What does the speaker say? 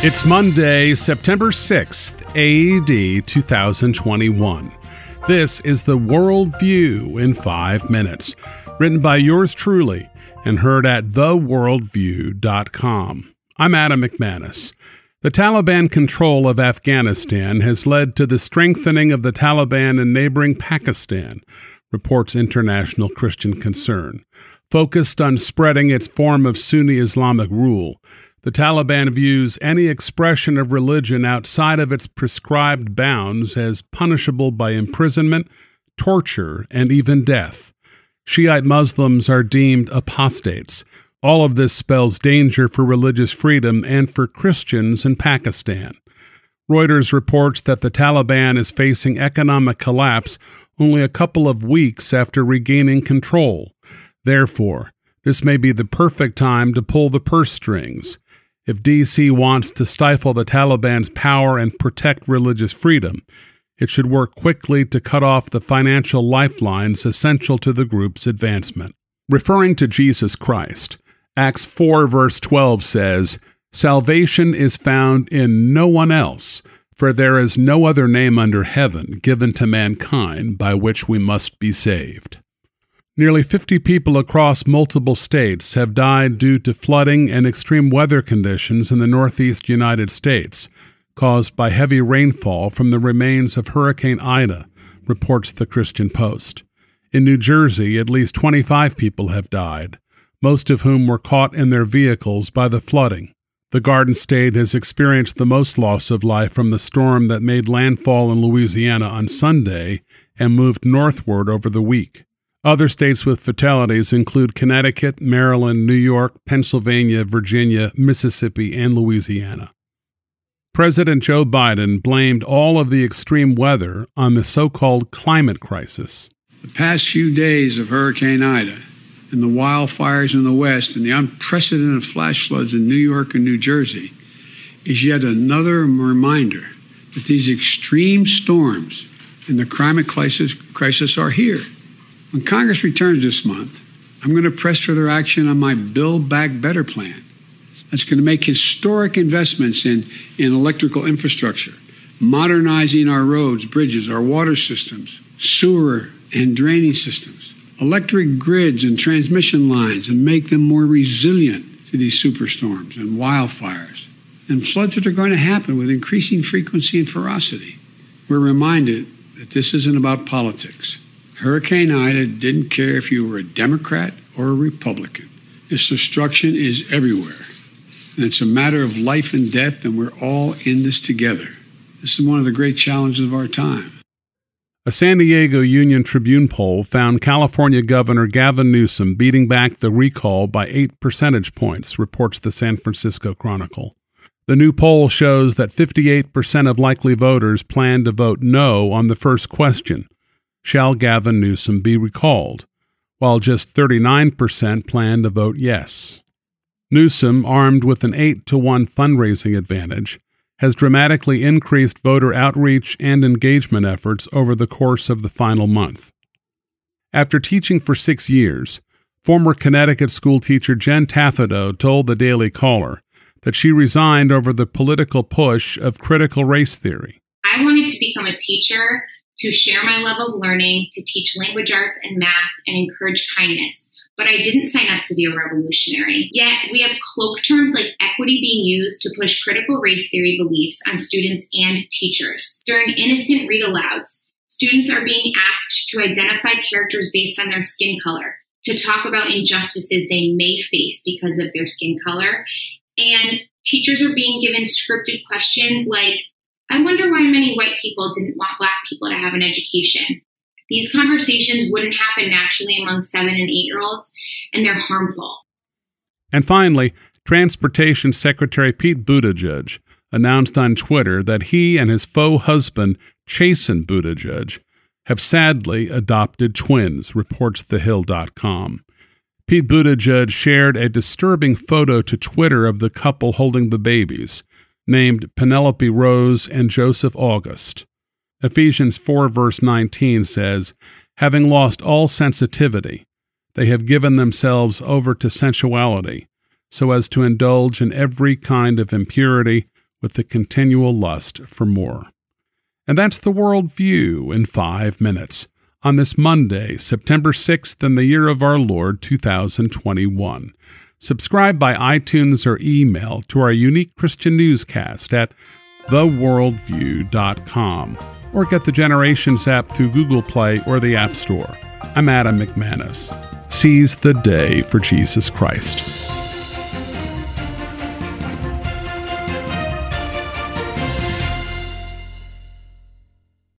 It's Monday, September 6th, AD 2021. This is the World View in 5 minutes, written by yours truly and heard at theworldview.com. I'm Adam McManus. The Taliban control of Afghanistan has led to the strengthening of the Taliban in neighboring Pakistan, reports International Christian Concern. Focused on spreading its form of Sunni Islamic rule, the Taliban views any expression of religion outside of its prescribed bounds as punishable by imprisonment, torture, and even death. Shiite Muslims are deemed apostates. All of this spells danger for religious freedom and for Christians in Pakistan. Reuters reports that the Taliban is facing economic collapse only a couple of weeks after regaining control. Therefore, this may be the perfect time to pull the purse strings. If D.C. wants to stifle the Taliban's power and protect religious freedom, it should work quickly to cut off the financial lifelines essential to the group's advancement. Referring to Jesus Christ, Acts 4 verse 12 says, "Salvation is found in no one else, for there is no other name under heaven given to mankind by which we must be saved." Nearly 50 people across multiple states have died due to flooding and extreme weather conditions in the northeast United States, caused by heavy rainfall from the remains of Hurricane Ida, reports the Christian Post. In New Jersey, at least 25 people have died, most of whom were caught in their vehicles by the flooding. The Garden State has experienced the most loss of life from the storm that made landfall in Louisiana on Sunday and moved northward over the week. Other states with fatalities include Connecticut, Maryland, New York, Pennsylvania, Virginia, Mississippi, and Louisiana. President Joe Biden blamed all of the extreme weather on the so-called climate crisis. The past few days of Hurricane Ida and the wildfires in the West and the unprecedented flash floods in New York and New Jersey is yet another reminder that these extreme storms and the climate crisis are here. When Congress returns this month, I'm going to press for their action on my Build Back Better plan. That's going to make historic investments in electrical infrastructure, modernizing our roads, bridges, our water systems, sewer and drainage systems, electric grids and transmission lines, and make them more resilient to these superstorms and wildfires and floods that are going to happen with increasing frequency and ferocity. We're reminded that this isn't about politics. Hurricane Ida didn't care if you were a Democrat or a Republican. Its destruction is everywhere. And it's a matter of life and death, and we're all in this together. This is one of the great challenges of our time. A San Diego Union Tribune poll found California Governor Gavin Newsom beating back the recall by 8 percentage points, reports the San Francisco Chronicle. The new poll shows that 58% of likely voters plan to vote no on the first question: shall Gavin Newsom be recalled? While just 39% plan to vote yes. Newsom, armed with an 8-to-1 fundraising advantage, has dramatically increased voter outreach and engagement efforts over the course of the final month. After teaching for 6 years, former Connecticut schoolteacher Jen Tafido told the Daily Caller that she resigned over the political push of critical race theory. I wanted to become a teacher, to share my love of learning, to teach language arts and math, and encourage kindness. But I didn't sign up to be a revolutionary. Yet we have cloak terms like equity being used to push critical race theory beliefs on students and teachers. During innocent read-alouds, students are being asked to identify characters based on their skin color, to talk about injustices they may face because of their skin color, and teachers are being given scripted questions like, "I wonder why many white people didn't want Black people to have an education." These conversations wouldn't happen naturally among 7- and 8-year-olds, and they're harmful. And finally, Transportation Secretary Pete Buttigieg announced on Twitter that he and his faux husband, Chasten Buttigieg, have sadly adopted twins, reports TheHill.com. Pete Buttigieg shared a disturbing photo to Twitter of the couple holding the babies, named Penelope Rose and Joseph August. Ephesians 4 verse 19 says, "Having lost all sensitivity, they have given themselves over to sensuality, so as to indulge in every kind of impurity with the continual lust for more. And that's the World View in 5 minutes on this Monday, September 6th in the year of our Lord 2021. Subscribe by iTunes or email to our unique Christian newscast at theworldview.com or get the Generations app through Google Play or the App Store. I'm Adam McManus. Seize the day for Jesus Christ.